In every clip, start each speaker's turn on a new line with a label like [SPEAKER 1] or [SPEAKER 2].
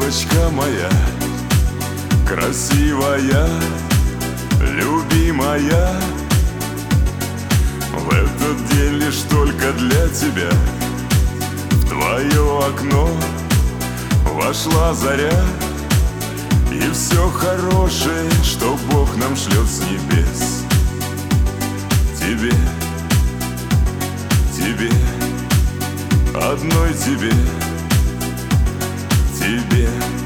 [SPEAKER 1] девочка моя, красивая, любимая. В этот день лишь только для тебя в твое окно вошла заря. И все хорошее, что Бог нам шлет с небес, тебе, тебе, одной тебе, тебе.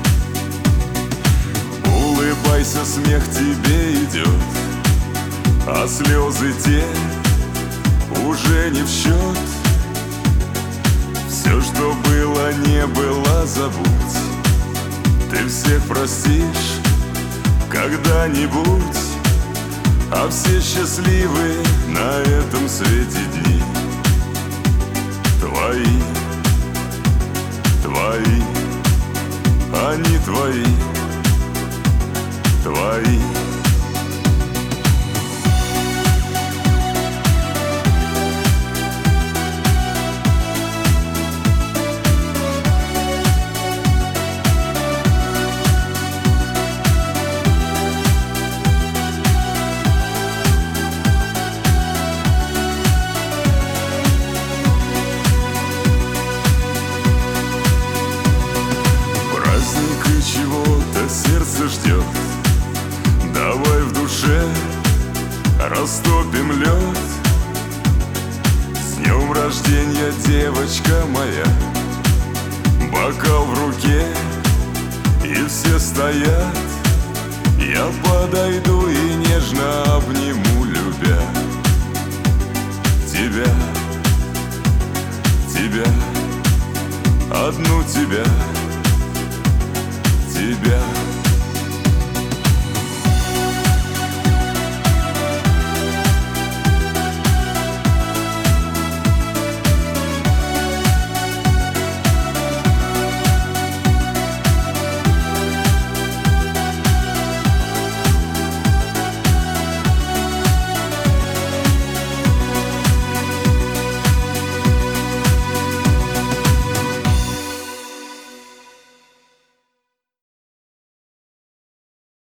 [SPEAKER 1] Улыбайся, смех тебе идет, а слезы те уже не в счет. Все, что было, не было, забудь. Ты всех простишь когда-нибудь, а все счастливы на этом свете дни. Твои, твои, они твои, твои. Чего-то сердце ждет, давай в душе растопим лед. С днем рождения, девочка моя, бокал в руке, и все стоят. Я подойду и нежно обниму, любя тебя, тебя, одну тебя, тебя.